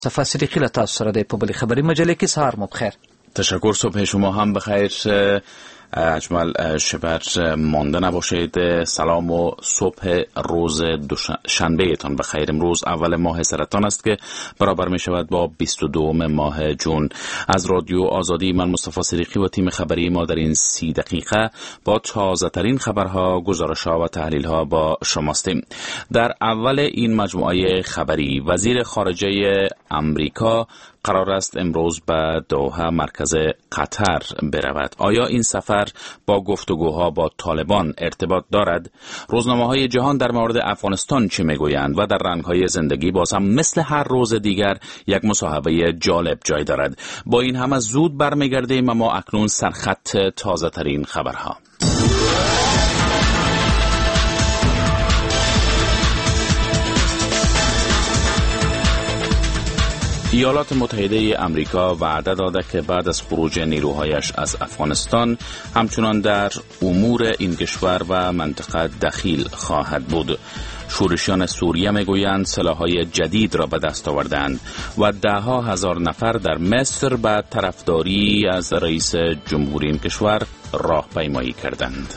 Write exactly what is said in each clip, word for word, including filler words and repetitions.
صفحه صدیقی له تاسو سره دی په بلې خبري مجلې کې. سهار مو بخیر. تشکر. صبح شما هم بخیر. اجمل شبر مانده نباشید. سلام و صبح روز دوشنبه تان بخیر. امروز اول ماه سرطان است که برابر می شود با بیست و دوم ماه جون. از رادیو آزادی من مصطفی صدیقی و تیم خبری ما در این سی دقیقه با تازه ترین خبرها، گزارش‌ها و تحلیل‌ها با شماستیم. در اول این مجموعه خبری وزیر خارجه امریکا قرار است امروز به دوحه مرکز قطر برود. آیا این سفر با گفتگوها با طالبان ارتباط دارد؟ روزنامه‌های جهان در مورد افغانستان چه میگویند؟ و در رنگ‌های زندگی باز هم مثل هر روز دیگر یک مصاحبه جالب جای دارد. با این همه زود برمیگردیم، اما اکنون سرخط تازه ترین خبرها. ایالات متحده امریکا وعده داده که بعد از خروج نیروهایش از افغانستان همچنان در امور این کشور و منطقه دخیل خواهد بود. شورشیان سوریه میگویند سلاح‌های جدید را به دست آوردند و ده ها هزار نفر در مصر به طرفداری از رئیس جمهوری این کشور راهپیمایی کردند.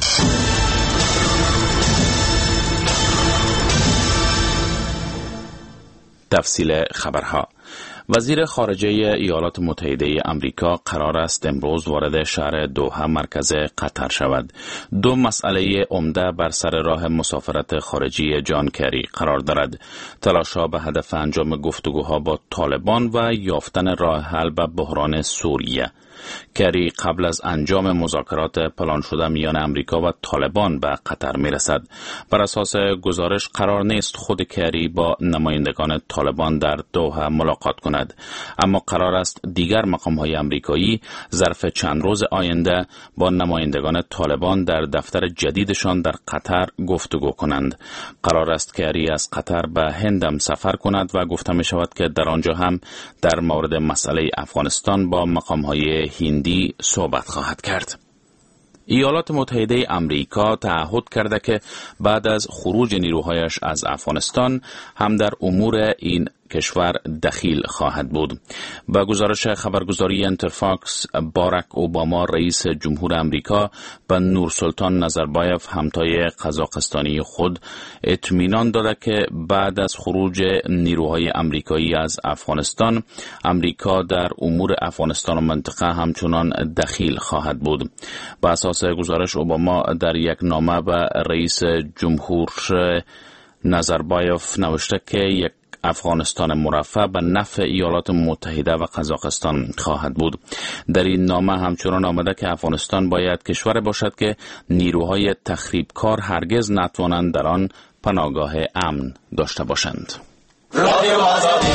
تفصیل خبرها. وزیر خارجه ایالات متحده امریکا قرار است امروز وارد شهر دوحه مرکز قطر شود. دو مسئله عمده بر سر راه مسافرت خارجی جان کری قرار دارد: تلاش‌ها به هدف انجام گفتگوها با طالبان و یافتن راه حل به بحران سوریه. کری قبل از انجام مذاکرات پلان شده میان امریکا و طالبان به قطر می رسد. بر اساس گزارش قرار نیست خود کری با نمایندگان طالبان در دوحه ملاقات کند، اما قرار است دیگر مقام‌های امریکایی ظرف چند روز آینده با نمایندگان طالبان در دفتر جدیدشان در قطر گفتگو کنند. قرار است کری از قطر به هندم سفر کند و گفته می شود که در آنجا هم در مورد مسئله افغانستان با مقام‌های هندی صحبت خواهد کرد. ایالات متحده امریکا تعهد کرده که بعد از خروج نیروهایش از افغانستان هم در امور این کشور دخیل خواهد بود. با گزارش خبرگزاری انترفاکس، باراک اوباما رئیس جمهور امریکا به نورسلطان نظربایف همتای قزاقستانی خود اطمینان داده که بعد از خروج نیروهای امریکایی از افغانستان، امریکا در امور افغانستان و منطقه همچنان دخیل خواهد بود. با اساس گزارش اوباما در یک نامه به رئیس جمهور نظربایف نوشته که یک افغانستان مرفه به نفع ایالات متحده و قزاقستان خواهد بود. در این نامه همچنان آمده که افغانستان باید کشور باشد که نیروهای تخریبکار هرگز نتوانند در آن پناهگاه امن داشته باشند. رادیو آزادی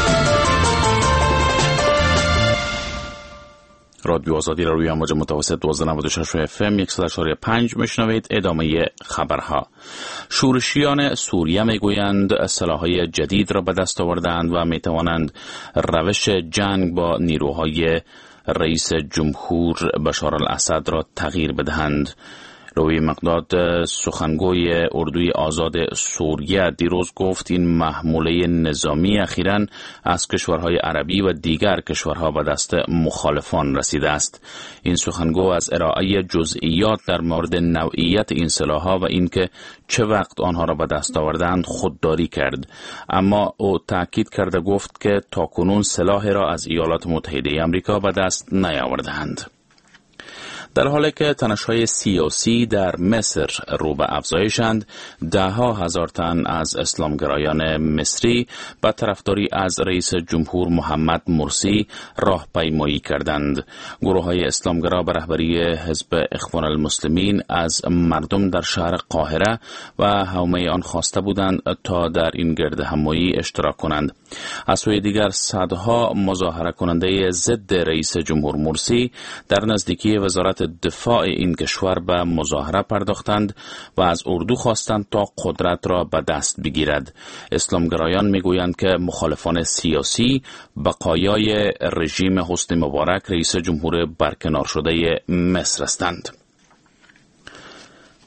رادیو آزادی را روی امواج متوسط دوازده نود و شش اف ام صد و چهار و پنج میشنوید. ادامه خبرها. شورشیان سوریه میگویند سلاح‌های جدید را به دست آوردند و میتوانند روش جنگ با نیروهای رئیس جمهور بشار الاسد را تغییر بدهند. روی مقداد سخنگوی اردوی آزاد سوریه دیروز گفت این محموله نظامی اخیراً از کشورهای عربی و دیگر کشورها به دست مخالفان رسیده است. این سخنگو از ارائه جزئیات در مورد نوعیت این سلاح‌ها و اینکه چه وقت آنها را به دست آوردند خودداری کرد، اما او تاکید کرده گفت که تاکنون سلاحی را از ایالات متحده آمریکا به دست نیاوردند. در حالی که تنش‌های سیاسی در مصر رو به افزایشند، ده ها هزار تن از اسلامگرایان مصری به طرفداری از رئیس جمهور محمد مرسی راهپیمایی کردند. گروه‌های اسلامگرا به رهبری حزب اخوان المسلمین از مردم در شهر قاهره و حومه آن خواسته بودند تا در این گردهمایی اشتراک کنند. از سوی دیگر صدها مظاهره کننده ضد رئیس جمهور مرسی در نزدیکی وزارت دفاع این کشور به مظاهره پرداختند و از اردو خواستند تا قدرت را به دست بگیرد. اسلامگرایان میگویند که مخالفان سیاسی بقایای رژیم حسنی مبارک رئیس جمهور برکنار شده مصر هستند.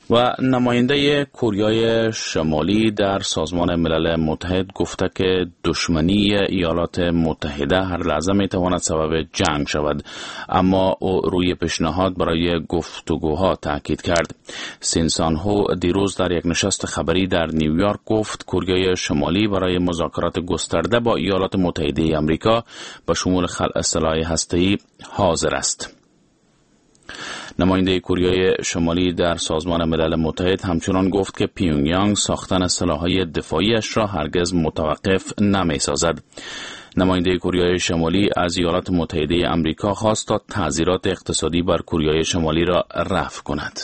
و نماینده کره شمالی در سازمان ملل متحد گفته که دشمنی ایالات متحده هر لحظه می تواند سبب جنگ شود، اما او روی پیشنهاد برای گفتگوها تاکید کرد. سینسان هو دیروز در یک نشست خبری در نیویورک گفت کره شمالی برای مذاکرات گسترده با ایالات متحده آمریکا به شمول خلع سلاح هسته‌ای حاضر است. نماینده کره شمالی در سازمان ملل متحد همچنان گفت که پیونگیانگ ساختن سلاح‌های دفاعیش را هرگز متوقف نمی‌سازد. نماینده کره شمالی از ایالات متحده آمریکا خواست تا تعزیرات اقتصادی بر کره شمالی را رفع کند.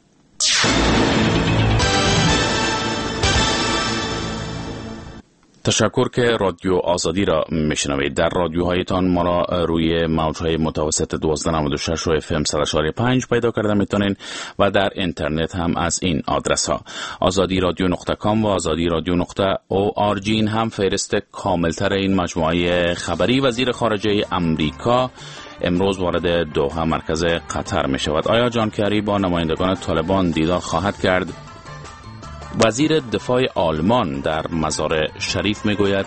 تشکر که رادیو آزادی را میشنوید. در رادیوهایتان ما را روی موجهای متوسط دوازده نود و شش و اف ام صد و چهار و پنج پیدا کرده میتونین و در اینترنت هم از این آدرس ها آزادی رادیو نقطه کام و آزادی رادیو نقطه او آر جی هم فهرست کاملتر این مجموعه خبری. وزیر خارجه امریکا امروز وارد دوحه مرکز قطر می شود. آیا جان کری با نمایندگان طالبان دیدار خواهد کرد؟ وزیر دفاع آلمان در مزار شریف می گوید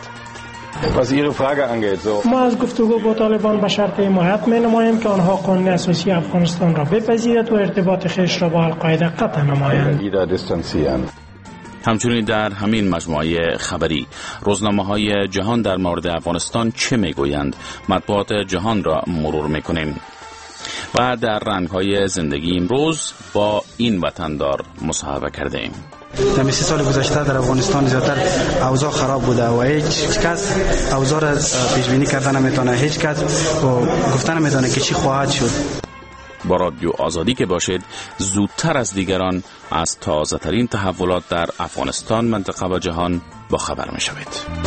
ما از گفتگو با طالبان به شرط حمایت می نماییم که آنها قانون اساسی افغانستان را بپذیرد و ارتباط خویش را با القاعده قطع نمایند. همچنین در همین مجموعه خبری روزنامه های جهان در مورد افغانستان چه می گویند؟ مطبوعات جهان را مرور می کنیم و در رنگ های زندگی امروز با این وطندار مصاحبه کرده ایم. در سی سال گذشته در افغانستان زیادتر اوضاع خراب بوده و هیچ کس اوضاع را پیش بینی کردن نمیتونه، هیچ کس گفتن نمیتونه که چی خواهد شد. با رادیو آزادی که باشید زودتر از دیگران از تازه ترین تحولات در افغانستان، منطقه و جهان با خبر می شوید.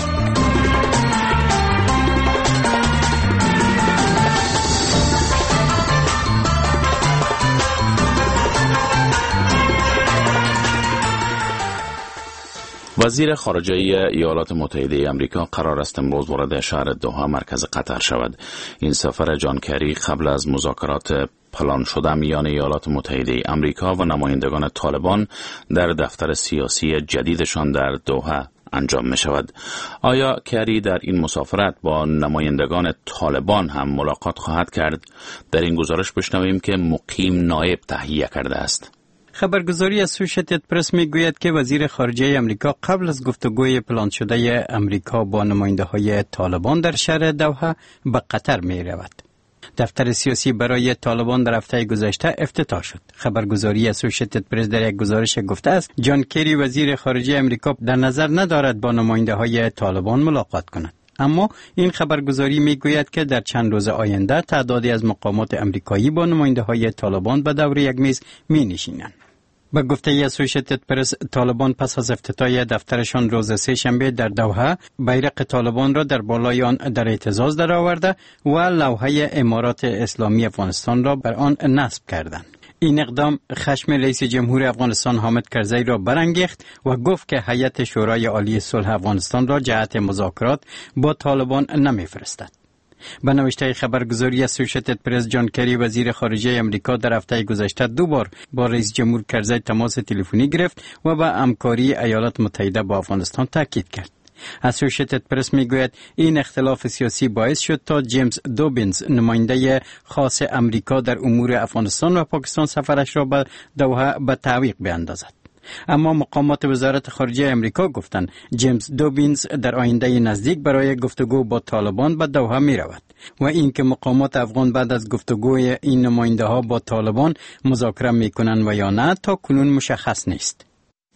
وزیر خارجه ایالات متحده آمریکا قرار است امروز وارد شهر دوحه مرکز قطر شود. این سفر جان کری قبل از مذاکرات پلان شده میان ایالات متحده آمریکا و نمایندگان طالبان در دفتر سیاسی جدیدشان در دوحه انجام می شود. آیا کری در این مسافرت با نمایندگان طالبان هم ملاقات خواهد کرد؟ در این گزارش بشنویم که مقیم نایب تهیه کرده است. خبرگزاری اسوشیتد پرس می گوید که وزیر خارجه امریکا قبل از گفتگوی پلان شده امریکا با نماینده های طالبان در شهر دوحه به قطر می رود. دفتر سیاسی برای طالبان در هفته گذشته افتتاح شد. خبرگزاری اسوشیتد پرس در یک گزارش گفته است جان کری وزیر خارجه امریکا در نظر ندارد با نماینده های طالبان ملاقات کند. اما این خبرگزاری می گوید که در چند روز آینده تعدادی از مقامات امریکایی با نماینده های طالبان به دور یک میز می نشینند. به گفته اسوشیتد پرس، طالبان پس از افتتاح دفترشان روز سه شنبه در دوحه بیرق طالبان را در بالای آن در اهتزاز درآورده و لوحه امارات اسلامی افغانستان را بر آن نصب کردند. این اقدام خشم رئیس جمهور افغانستان حامد کرزی را برانگیخت و گفت که هیئت شورای عالی صلح افغانستان را جهت مذاکرات با طالبان نمی‌فرستد. به نوشته خبرگزاری اسوشیتد پرس، جان کری وزیر خارجه امریکا در هفته گذشته دو بار با رئیس جمهور کرزی تماس تلفنی گرفت و به همکاری ایالات متحده با افغانستان تاکید کرد. اسوشیتد پرس میگوید این اختلاف سیاسی باعث شد تا جیمز دوبینز نماینده خاص امریکا در امور افغانستان و پاکستان سفرش را به دوحه به تعویق بیاندازد. اما مقامات وزارت خارجه امریکا گفتند جیمز دوبینز در آینده نزدیک برای گفتگو با طالبان به دوحه می رود و اینکه مقامات افغان بعد از گفتگوی این نماینده ها با طالبان مذاکره می کنند و یا نه تا کنون مشخص نیست.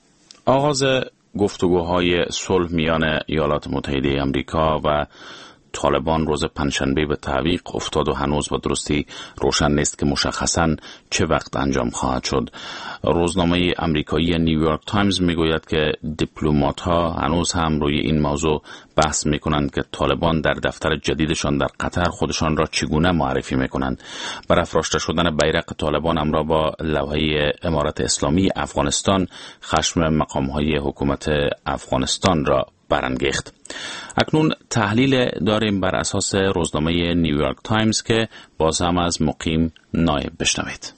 آغاز گفتگوهای صلح میان ایالات متحده آمریکا و طالبان روز پنجشنبه به تعویق افتاد و هنوز به درستی روشن نیست که مشخصاً چه وقت انجام خواهد شد. روزنامه آمریکایی نیویورک تایمز میگوید که دیپلمات‌ها هنوز هم روی این موضوع بحث میکنند که طالبان در دفتر جدیدشان در قطر خودشان را چگونه معرفی میکنند. برافراشته شدن بیرق طالبان همراه با لوحه امارت اسلامی افغانستان خشم مقام‌های حکومت افغانستان را برانگیخت. اکنون تحلیل داریم بر اساس روزنامه نیویورک تایمز که باز هم از مقیم نایب بشنوید.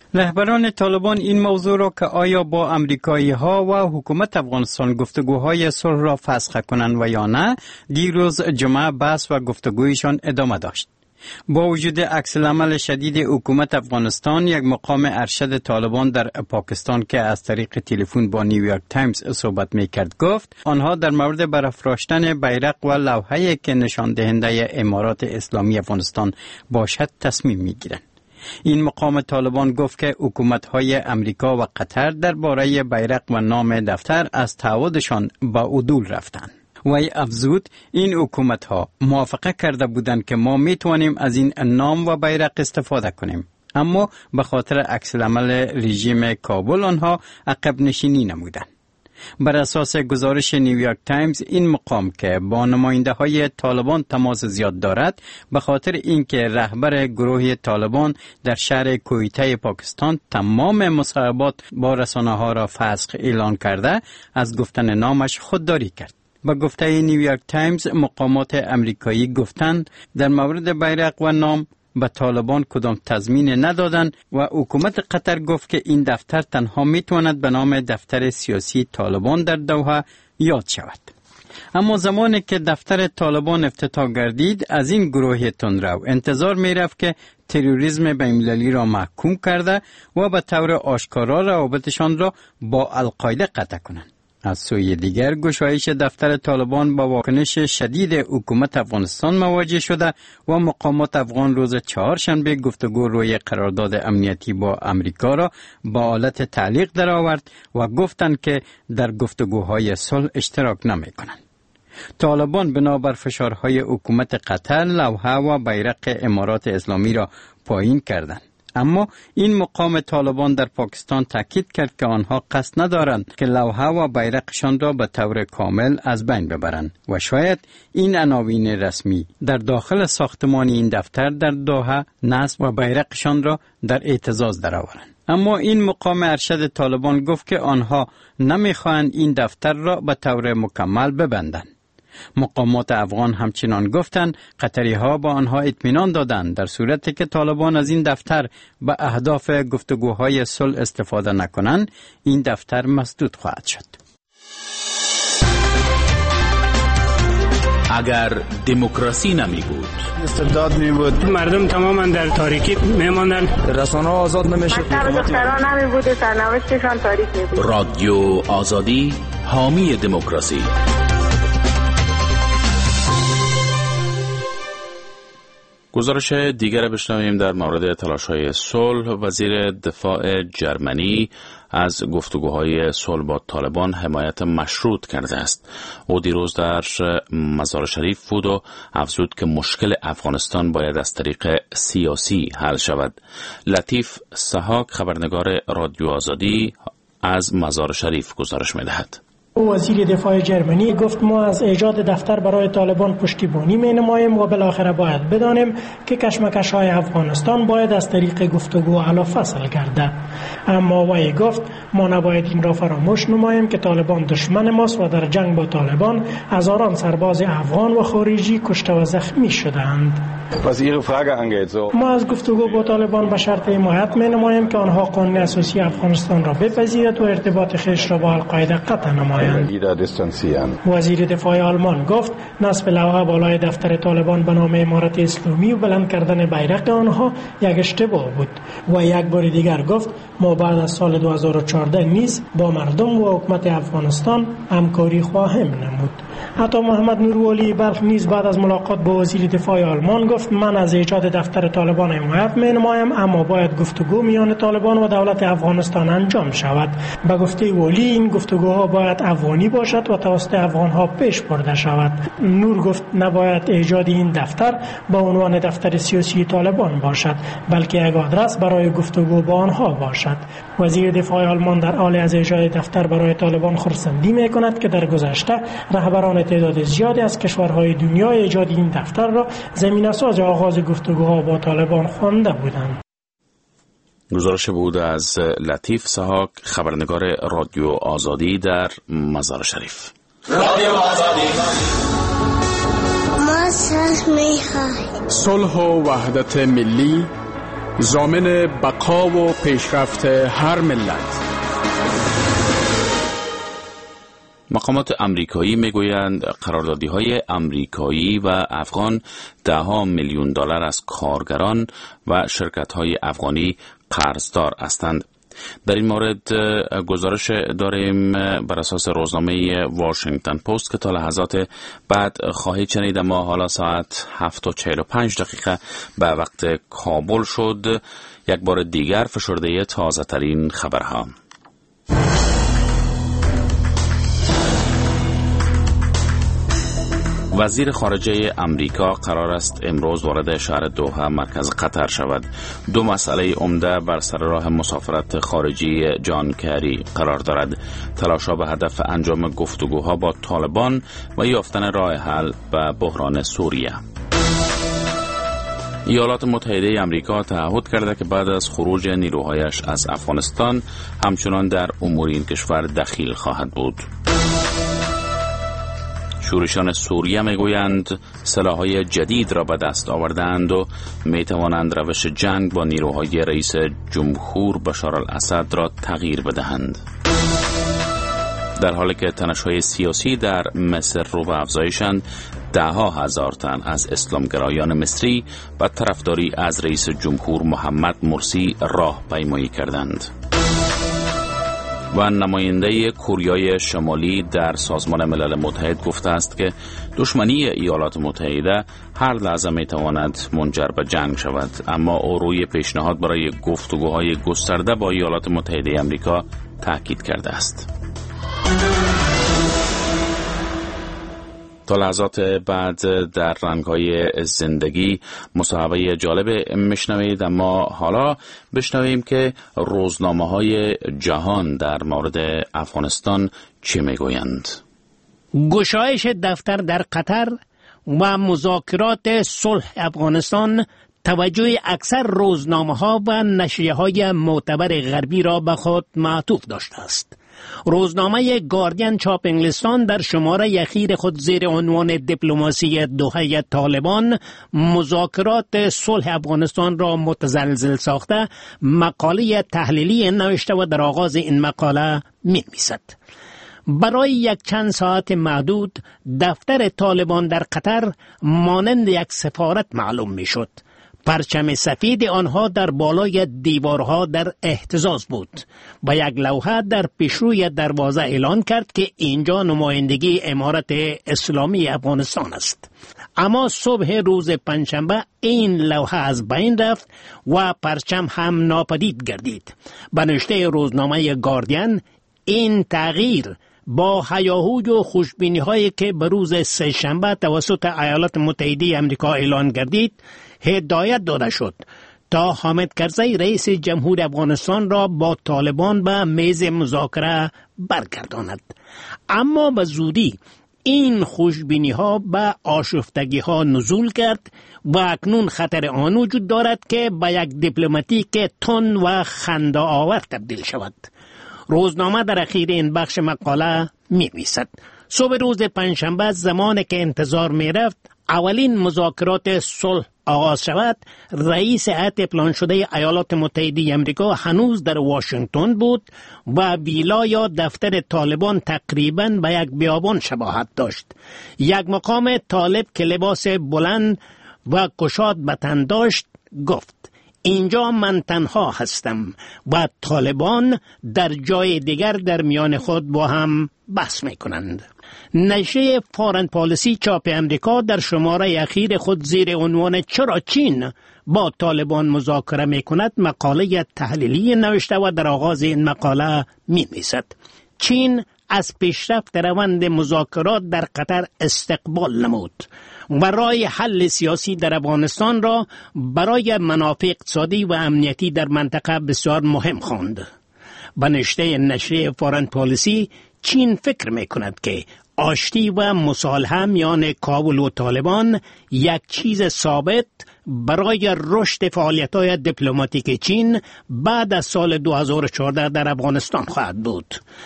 رهبران طالبان این موضوع را که آیا با امریکایی ها و حکومت افغانستان گفتگوهای صلح را فسخ کنند و یا نه، دیروز جمعه بحث و گفتگویشان ادامه داشت. با وجود عکس العمل شدید حکومت افغانستان، یک مقام ارشد طالبان در پاکستان که از طریق تلفن با نیویورک تایمز صحبت میکرد گفت آنها در مورد برافراشتن بیرق و لوحه‌ای که نشان دهنده امارات اسلامی افغانستان باشد تصمیم میگیرند. این مقام طالبان گفت که حکومت‌های امریکا و قطر درباره بیرق و نام دفتر از تعهدشان با عدول رفتند. وی افزود این حکومت‌ها موافقه کرده بودند که ما میتوانیم از این نام و بیرق استفاده کنیم، اما به خاطر عکس العمل رژیم کابل آنها عقب نشینی نمودند. بر اساس گزارش نیویورک تایمز، این مقام که با نماینده های طالبان تماس زیاد دارد، به خاطر اینکه رهبر گروه طالبان در شهر کویته پاکستان تمام مصاحبات با رسانه ها را فسخ اعلان کرده، از گفتن نامش خودداری کرد. با گفته نیویورک تایمز، مقامات امریکایی گفتند در مورد بیرق و نام به طالبان کدام تضمین ندادند و حکومت قطر گفت که این دفتر تنها میتواند به نام دفتر سیاسی طالبان در دوحه یاد شود. اما زمانی که دفتر طالبان افتتاح گردید، از این گروه تندرو انتظار میرفت که تروریسم بین‌المللی را محکوم کرده و به طور آشکارا روابطشان را با القاعده قطع کنند. از سوی دیگر، گشایش دفتر طالبان با واکنش شدید حکومت افغانستان مواجه شده و مقامات افغان روز چهارشنبه گفتگو روی قرارداد امنیتی با امریکا را با حالت تعلیق درآورد و گفتند که در گفتگوهای صلح اشتراک نمی کنند. طالبان بنابر فشارهای حکومت قطر لوحه و بیرق امارات اسلامی را پایین کردند. اما این مقام طالبان در پاکستان تاکید کرد که آنها قصد ندارند که لوحه و بیرقشان را به طور کامل از بین ببرند و شاید این عناوین رسمی در داخل ساختمان این دفتر در دوحه نصب و بیرقشان را در اعتزاز درآورند. اما این مقام ارشد طالبان گفت که آنها نمیخواهند این دفتر را به طور مکمل ببندند. مقامات افغان همچنان گفتند قطری ها با آنها اطمینان دادند در صورتی که طالبان از این دفتر به اهداف گفتگوهای صلح استفاده نکنند، این دفتر مسدود خواهد شد. اگر دموکراسی نمی بود، استبداد می بود، مردم تماما در تاریکی می ماندن، رسانه ها آزاد نمی شد، دختران نمی بود، سرنوشتشان تاریک می بود. رادیو آزادی حامی دموکراسی. گزارش دیگر بشنویم در مورد تلاش‌های صلح. وزیر دفاع جرمنی از گفتگوهای صلح با طالبان حمایت مشروط کرده است. او دیروز در مزار شریف بود و افزود که مشکل افغانستان باید از طریق سیاسی حل شود. لطیف سحاک، خبرنگار رادیو آزادی، از مزار شریف گزارش می‌دهد. وزیر دفاع جرمنی گفت ما از ایجاد دفتر برای طالبان پشتیبانی می نماییم و بالاخره باید بدانیم که کشمکش های افغانستان باید از طریق گفتگو علا فصل گردد. اما وی گفت ما نباید این را فراموش نماییم که طالبان دشمن ماست و در جنگ با طالبان هزاران سرباز افغان و خارجی کشته و زخمی شدند. ما از گفتگو با طالبان به شرط حمایت می نماییم که آنها قانون اساسی افغانستان را بپذیرد و ارتباط خویش را با القاعده قطع نمایند. وزیر دفاع آلمان گفت نصب لوحه بالای دفتر طالبان به نام امارت اسلامی و بلند کردن بیرق آنها یک اشتباه بود و یک بار دیگر گفت ما بعد از سال دو هزار و چهارده نیز با مردم و حکومت افغانستان همکاری خواهیم نمود. حتی محمد نورولی بلخ نیز بعد از ملاقات با وزیر دفاع آلمان گفت من از ایجاد دفتر طالبان حمایت می نمایم، اما باید گفتگو میان طالبان و دولت افغانستان انجام شود. به گفته ولی این گفتگوها باید افغانی باشد و توسط افغانها پیش برده شود. نور گفت نباید ایجاد این دفتر با عنوان دفتر سیاسی طالبان باشد، بلکه یک آدرس برای گفتگو با آنها باشد. وزیر دفاع آلمان در حال از ایجاد دفتر برای طالبان خرسندی می کند که در گذشته رهبران تعداد زیادی از کشورهای دنیا ایجاد این دفتر را زمینه‌ساز آغاز گفتگوها با طالبان خوانده بودند. گزارش بود از لطیف سحاک، خبرنگار رادیو آزادی در مزار شریف. رادیو آزادی. ما صلح می‌خواهیم. صلح و وحدت ملی، ضامن بقا و پیشرفت هر ملت. مقامات امریکایی میگویند قراردادی‌های امریکایی و افغان ده ها میلیون دلار از کارگران و شرکت‌های افغانی قرضدار هستند. در این مورد گزارش داریم بر اساس روزنامه واشنگتن پست که تا لحظات بعد خواهید شنید. ما حالا ساعت هفت و چهل و پنج دقیقه به وقت کابل شد. یک بار دیگر فشرده تازه ترین خبرها. وزیر خارجه امریکا قرار است امروز وارد شهر دوحه مرکز قطر شود. دو مسئله عمده بر سر راه مسافرت خارجی جان کری قرار دارد: تلاش‌ها به هدف انجام گفتگوها با طالبان و یافتن راه حل به بحران سوریه. ایالات متحده امریکا تعهد کرده که بعد از خروج نیروهایش از افغانستان همچنان در امور این کشور دخیل خواهد بود. شورشیان سوریه میگویند سلاح‌های جدید را به دست آوردند و میتوانند روش جنگ با نیروهای رئیس جمهور بشار الاسد را تغییر بدهند. در حالی که تنش‌های سیاسی در مصر رو به افزایشند، ده ها هزار تن از اسلامگرایان مصری و طرفداری از رئیس جمهور محمد مرسی راه پیمایی کردند. و نماینده کوریای شمالی در سازمان ملل متحد گفته است که دشمنی ایالات متحده هر لحظه می تواند منجر به جنگ شود، اما او روی پیشنهاد برای گفتگوهای گسترده با ایالات متحده آمریکا تاکید کرده است. تا لحظات بعد در رنگ‌های زندگی مصاحبه جالب میشنوید، اما حالا بشنویم که روزنامه‌های جهان در مورد افغانستان چی میگویند. گشایش دفتر در قطر و مذاکرات صلح افغانستان توجه اکثر روزنامه‌ها و نشریه‌های معتبر غربی را به خود معطوف داشته است. روزنامه گاردین چاپ انگلستان در شماره اخیر خود زیر عنوان دیپلماسی دوحه طالبان مذاکرات صلح افغانستان را متزلزل ساخته مقاله تحلیلی نوشته و در آغاز این مقاله می‌نویسد: برای یک چند ساعت محدود دفتر طالبان در قطر مانند یک سفارت معلوم می‌شد. پرچم سفید آنها در بالای دیوارها در اهتزاز بود و یک لوحه در پیشروی دروازه اعلان کرد که اینجا نمایندگی امارت اسلامی افغانستان است. اما صبح روز پنجشنبه این لوحه از بین رفت و پرچم هم ناپدید گردید. به نوشته روزنامه گاردین، این تغییر با هیاهوی و خوشبینی هایی که به روز سه شنبه توسط ایالات متحده آمریکا اعلان گردید هدایت داده شد تا حامد کرزی رئیس جمهور افغانستان را با طالبان به میز مذاکره برگرداند. اما به زودی این خوشبینی ها به آشفتگی ها نزول کرد و اکنون خطر آن وجود دارد که به یک دیپلماتیک تند و خنده آور تبدیل شود. روزنامه در اخیر این بخش مقاله می نویسد: صبح روز پنجشنبه زمانی که انتظار می رفت اولین مذاکرات صلح آغاز شود، رئیس هیئت پلان شده ایالات متحده آمریکا هنوز در واشنگتن بود و ویلا یا دفتر طالبان تقریباً به یک بیابان شباهت داشت. یک مقام طالب که لباس بلند و گشاد به تن داشت گفت: اینجا من تنها هستم و طالبان در جای دیگر در میان خود با هم بحث می کنند. نشریه فارن پالیسی چاپ امریکا در شماره اخیر خود زیر عنوان چرا چین با طالبان مذاکره می کند مقاله تحلیلی نوشته و در آغاز این مقاله می نویسد: چین از پیشرفت روند مذاکرات در قطر استقبال نمود و راه حل سیاسی در افغانستان را برای منافع اقتصادی و امنیتی در منطقه بسیار مهم خواند. به نوشته نشریه فارن پالیسی، چین فکر می کند که آشتی و مصالحه میان کابل و طالبان یک چیز ثابت برای رشد فعالیت‌های دیپلماتیک چین بعد از سال دو هزار و چهارده در افغانستان خواهد بود.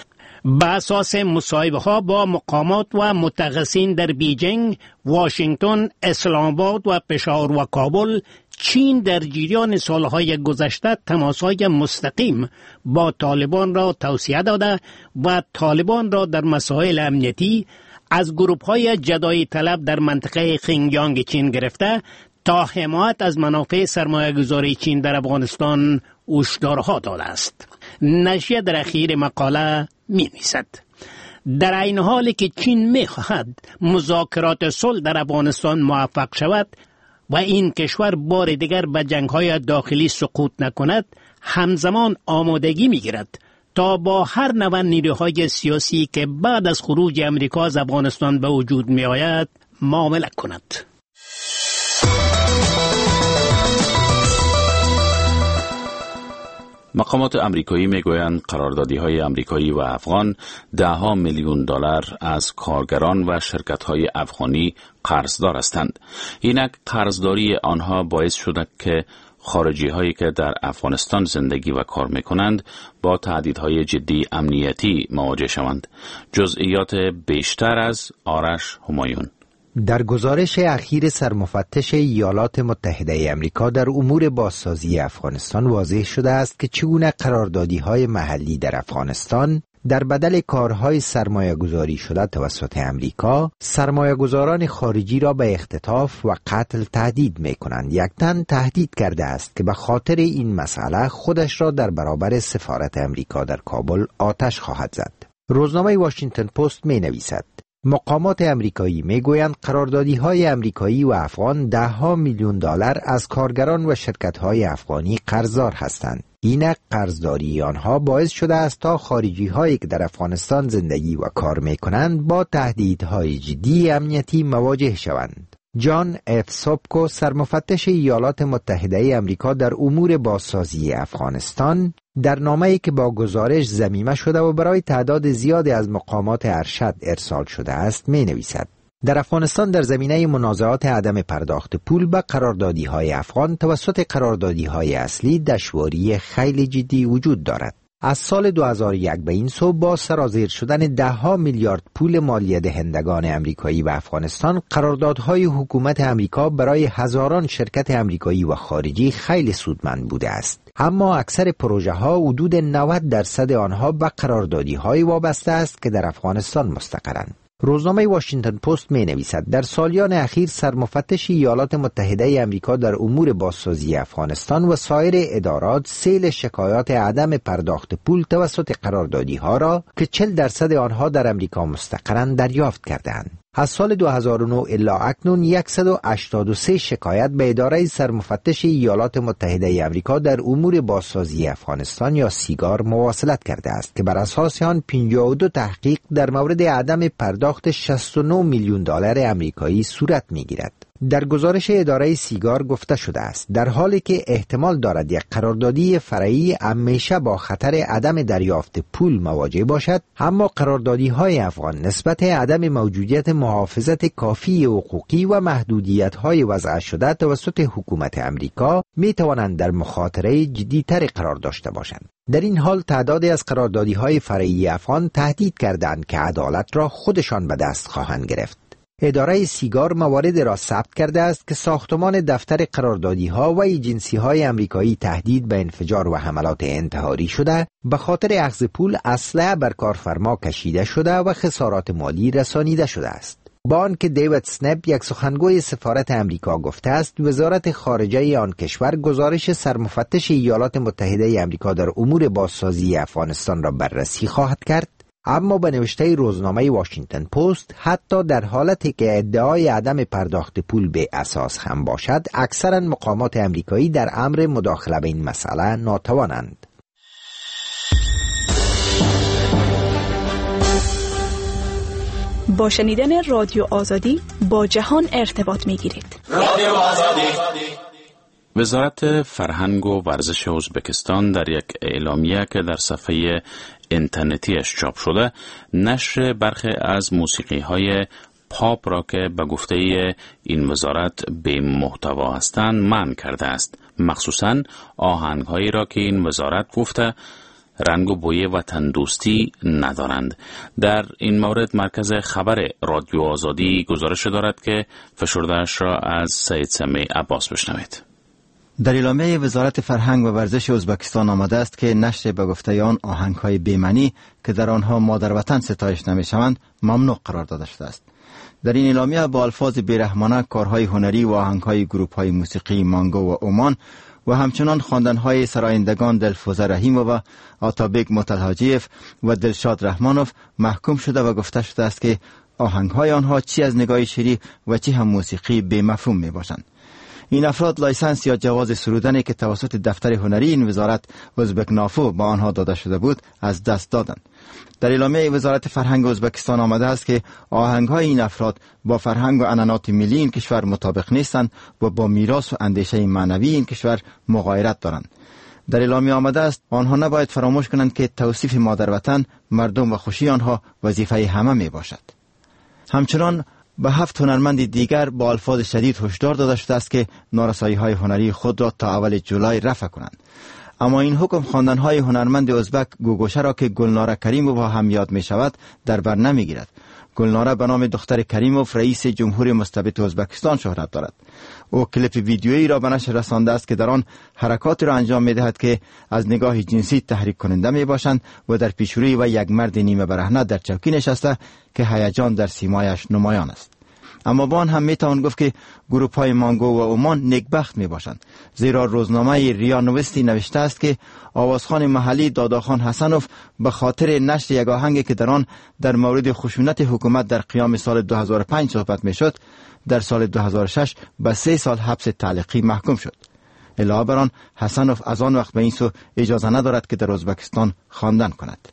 به اساس مصاحبه ها با مقامات و متخصصین در بیجینگ، واشنگتن، اسلام آباد و پشاور و کابل، چین در جریان سالهای گذشته تماسهای مستقیم با طالبان را توصیه داده و طالبان را در مسائل امنیتی از گروه‌های جدایی طلب در منطقه خینجیانگ چین گرفته تا حمایت از منافع سرمایه‌گذاری چین در افغانستان هشدارها داده است. نشریه در اخیر مقاله می‌نویسد در این حالی که چین می‌خواهد مذاکرات صلح در افغانستان موفق شود و این کشور بار دیگر به جنگ‌های داخلی سقوط نکند، همزمان آمادگی می‌گیرد تا با هر نوع نیروهای سیاسی که بعد از خروج امریکا از افغانستان به وجود می‌آید معامله کند. مقامات امریکایی میگویند قراردادی‌های امریکایی و افغان ده ها میلیون دلار از کارگران و شرکت‌های افغانی قرضدار هستند. اینک قرضداری آنها باعث شده که خارجی هایی که در افغانستان زندگی و کار میکنند با تهدیدهای جدی امنیتی مواجه شوند. جزئیات بیشتر از آرش همایون. در گزارش اخیر سرمفتش ایالات متحده امریکا در امور بازسازی افغانستان واضح شده است که چگونه قراردادی‌های محلی در افغانستان در بدل کارهای سرمایه گذاری شده توسط امریکا، سرمایه گذاران خارجی را به اختطاف و قتل تهدید می کنند. یک تن تهدید کرده است که به خاطر این مسئله خودش را در برابر سفارت امریکا در کابل آتش خواهد زد. روزنامه واشنگتن پست می نویسد مقامات امریکایی می گویند قراردادی های امریکایی و افغان ده ها میلیون دلار از کارگران و شرکت های افغانی قرضدار هستند. این قرضداری آنها باعث شده است تا خارجی هایی که در افغانستان زندگی و کار می کنند با تهدیدهای جدی امنیتی مواجه شوند. جان اف سوبکو، سرمفتش ایالات متحده امریکا در امور بازسازی افغانستان، در نامه‌ای که با گزارش ضمیمه شده و برای تعداد زیادی از مقامات ارشد ارسال شده است می نویسد در افغانستان در زمینه منازعات عدم پرداخت پول به قراردادی‌های افغان توسط قراردادی‌های اصلی دشواری خیلی جدی وجود دارد. از سال دو هزار و یک به این سو با سرازیر شدن ده ها میلیارد پول مالیه دهندگان امریکایی و افغانستان، قراردادهای حکومت امریکا برای هزاران شرکت امریکایی و خارجی خیلی سودمند بوده است. اما اکثر پروژه ها حدود نود درصد آنها به قراردادی های وابسته است که در افغانستان مستقرند. روزنامه واشنگتن پست می نویسد در سالیان اخیر سرمفتش ایالات متحده امریکا در امور بازسازی افغانستان و سایر ادارات سیل شکایات عدم پرداخت پول توسط قراردادی ها را که چهل درصد آنها در امریکا مستقرند دریافت کردند. از سال دو هزار و نه الی اکنون صد و هشتاد و سه شکایت به اداره سرمفتش ایالات متحده امریکا در امور بازسازی افغانستان یا سیگار مواصلت کرده است که بر اساس آن پنجاه و دو تحقیق در مورد عدم پرداخت شصت و نه میلیون دلار امریکایی صورت می‌گیرد. در گزارش اداره سیگار گفته شده است در حالی که احتمال دارد یک قراردادی فرعی همیشه با خطر عدم دریافت پول مواجه باشد، اما قراردادی های افغان نسبت عدم موجودیت محافظت کافی حقوقی و محدودیت های وضع شده توسط حکومت امریکا می توانند در مخاطره جدی‌تر قرار داشته باشند. در این حال تعدادی از قراردادی های فرعی افغان تهدید کردند که عدالت را خودشان به دست خواهند گرفت. اداره سیگار موارد را ثبت کرده است که ساختمان دفتر قراردادی ها و ایجنسی های امریکایی تهدید به انفجار و حملات انتحاری شده، به خاطر اخذ پول اسلحه بر کارفرما کشیده شده و خسارات مالی رسانیده شده است. با آنکه دیوید سنپ، یک سخنگوی سفارت امریکا، گفته است وزارت خارجه آن کشور گزارش سرمفتش ایالات متحده امریکا در امور بازسازی افغانستان را بررسی خواهد کرد، اما به نوشته روزنامه واشنگتن پست حتی در حالتی که ادعای عدم پرداخت پول به اساس هم باشد، اکثرا مقامات امریکایی در امر مداخله به این مسئله ناتوانند. با شنیدن رادیو آزادی با جهان ارتباط می‌گیرید. رادیو آزادی. وزارت فرهنگ و ورزش ازبکستان در یک اعلامیه که در صفحه اینترنتیش چاپ شده، نشر برخی از موسیقی‌های پاپ را که به گفته این وزارت بی محتوا هستند منع کرده است. مخصوصاً آهنگ‌هایی را که این وزارت گفته رنگ و بوی وطن دوستی ندارند. در این مورد مرکز خبر رادیو آزادی گزارش دارد که فشرده‌اش را از سید سمیع عباس بشنوید. در اعلامیه وزارت فرهنگ و ورزش ازبکستان آمده است که نشر به گفته آن آهنگ‌های بی‌معنی که در آنها مادر وطن ستایش نمی‌شوند ممنوع قرار داده شده است. در این اعلامیه با الفاظ بی‌رحمانه کارهای هنری و آهنگ‌های گروه‌های موسیقی مانگو و اومان و همچنان خواندن‌های سرایندگان دلفوز رحیمو و آتابک متلحاجیف و دلشاد رحمانوف محکوم شده و گفته شده است که آهنگ‌های آنها چی از نگاه شعری و چی هم موسیقی بی‌مفهوم می‌باشند. این افراد لایسنس یا جواز سرودنی که توسط دفتر هنری این وزارت ازبک نافو با آنها داده شده بود از دست دادند. در اعلامیه وزارت فرهنگ ازبکستان آمده است که آهنگ‌های این افراد با فرهنگ و عنعنات ملی این کشور مطابق نیستند و با میراث و اندیشه معنوی این کشور مغایرت دارند. در اعلامیه آمده است آنها نباید فراموش کنند که توصیف مادر وطن، مردم و خوشی آنها وظیفه همه می باشد. همچنان به هفت هنرمند دیگر با الفاظ شدید هشدار داده شده است که نارسایی‌های هنری خود را تا اول جولای رفع کنند. اما این حکم خواندن‌های هنرمند ازبک گوگوشه را که گلناره کریموف هم یاد می شود در بر نمی گیرد. گلناره به نام دختر کریموف رئیس جمهوری مستبد ازبکستان شهرت دارد. او کلیپ ویدیویی را به نشر رسانده است که در آن حرکاتی را انجام می دهد که از نگاه جنسی تحریک کننده می باشند و در پیشروی و یک مرد نیمه برهنه در چوکی نشسته که هیجان در سیمایش نمایان است. اما با آن هم می توان گفت که گروپ های مانگو و اومان نیکبخت می باشند، زیرا روزنامه ریا نوستی نوشته است که آوازخوان محلی داداخان حسنوف به خاطر نشر یک آهنگی که در آن در مورد خشونت حکومت در قیام سال دو هزار و پنج صحبت می شد در سال دو هزار و شش به سه سال حبس تعلیقی محکوم شد. علاوه بر آن حسنوف از آن وقت به این سو اجازه ندارد که در ازبکستان خواندن کند.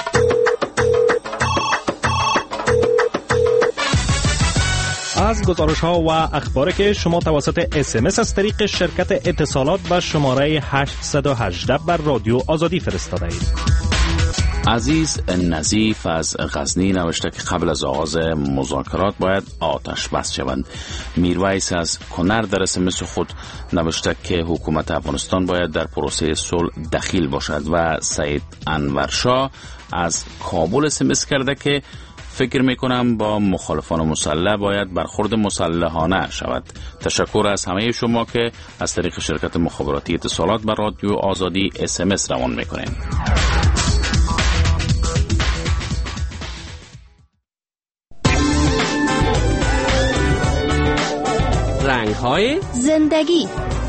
از گزارش ها و اخباری که شما توسط اس ام اس از طریق شرکت اتصالات به شماره هشت یک هشت بر رادیو آزادی فرستاده اید. عزیز نظیف از غزنی نوشته که قبل از آغاز مذاکرات باید آتش بس شوند. میرویس از کنر در اس ام اس خود نوشته که حکومت افغانستان باید در پروسه صلح دخیل باشد و سید انورشاه از کابل اس ام اس کرده که فکر میکنم با مخالفان مسلح باید برخورد مسلحانه شود. تشکر از همه شما که از طریق شرکت مخابراتی اتصالات بر رادیو آزادی اس ام اس روان میکنین. رنگ های زندگی.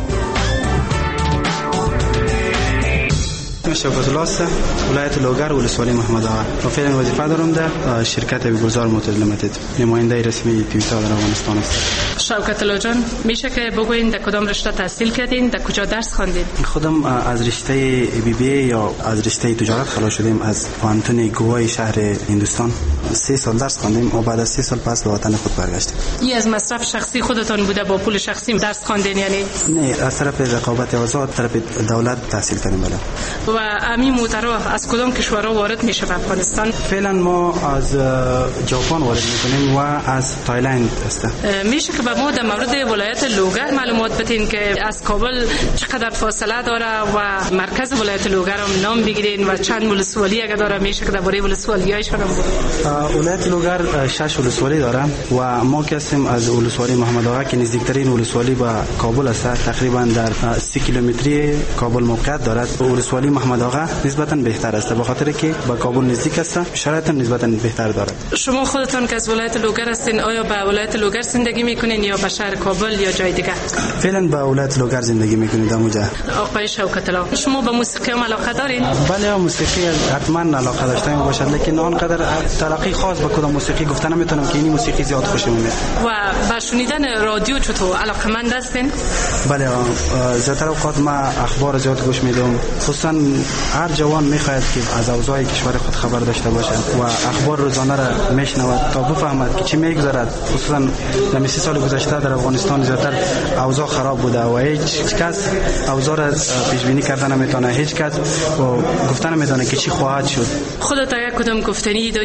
شوکت الله است، ولایت لوگر ولسوالی محمد آقا. و فعلا وظیفه دارم در شرکت گلزار موتورز لیمیتد، نماینده رسمی تویوتا در افغانستان است. شوکت الله جان، میشه که بگوین در کدام رشته تحصیل کردین، در کجا درس خواندین؟ خودم از رشته بی بی ای یا از رشته تجارت خلاص شدیم از پانتون گوای شهر هندوستان. سه سال درس خواندیم و بعد از سه سال پس به وطن خود برگشتیم. این از مصرف شخصی خودتان بوده با پول شخصی درس خواندین یعنی؟ نه، از طرف رقابت آزاد طرف دولت تحصیل کردیم. بله. و امی موترها از کدام کشورها وارد میشه به افغانستان؟ فعلا ما از ژاپن وارد میکنیم و از تایلند است. میشه که به ما در مورد ولایت لوگر معلومات بدین که از کابل چقدر فاصله داره و مرکز ولایت لوگر هم نام بگیرین و چند ولسوالی اگه داره میشه که درباره ولسوالی‌هایشون هم ولایت لوگر شش ولسوالی داره و ما که هستیم از ولسوالی محمد آقا که نزدیکترین ولسوالی به کابل است، تقریبا در سی کیلومتری کابل موقعیت دارد. ولسوالی محمد آقا نسبتا بهتر است به خاطر که به کابل نزدیک است، شرایط نسبتا بهتر دارد. شما خودتون که از ولایت لوگر هستین، آیا به ولایت لوگر زندگی میکنین یا به شهر کابل یا جای دیگه؟ فعلا به ولایت لوگر زندگی میکنیم در اونجا. آقای شوکت الله، شما به موسیقی هم علاقه دارین؟ بله، موسیقی حتما علاقه داشته باشد، لیکن آنقدر تلقی خاص به کدام موسیقی گفتن نمیتونم که این موسیقی زیاد خوشم میاد. و به شنیدن رادیو چطور علاقه‌مند هستین؟ بله، زیاتر اوقات ما اخبار زیاد گوش میدم، خصوصا هر جوان میخواهد که از اوضاع کشور خود خبر داشته باشد و اخبار روزانه را میشنود تا بفهمد که چی میگذرد. خصوصا در سی سال گذشته در افغانستان زیاتر اوضاع خراب بوده و هیچ کس اوضاع را پیش بینی کردن نمیتونه، هیچ کس گفتن نمیتونه که چی خواهد شد. خودت اگه کدام گفتنی داری مثلا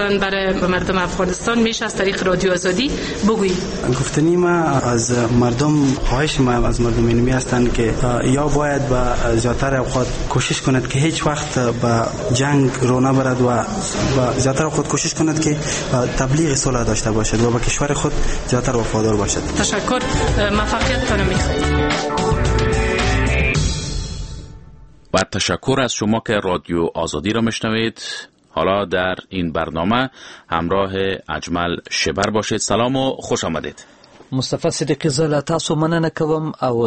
دارن برای مردم افغانستان میشه از طریق رادیو آزادی بگویید؟ گفتنی ما از مردم خواهش ما از مردم اینمی هستند که یا باید با زیادتر اوقات کوشش کند که هیچ وقت با جنگ رو نبرد و زیادتر اوقات کوشش کند که تبلیغ صلح داشته باشد و به کشور خود زیادتر وفادار باشد. تشکر، موفقیت کنم میخواید. و تشکر از شما که رادیو آزادی را میشنوید. حالا در این برنامه همراه اجمل شبر باشید. سلام و خوش آمدید. مصطفی صدیقی زه له تاسو مننه کوم او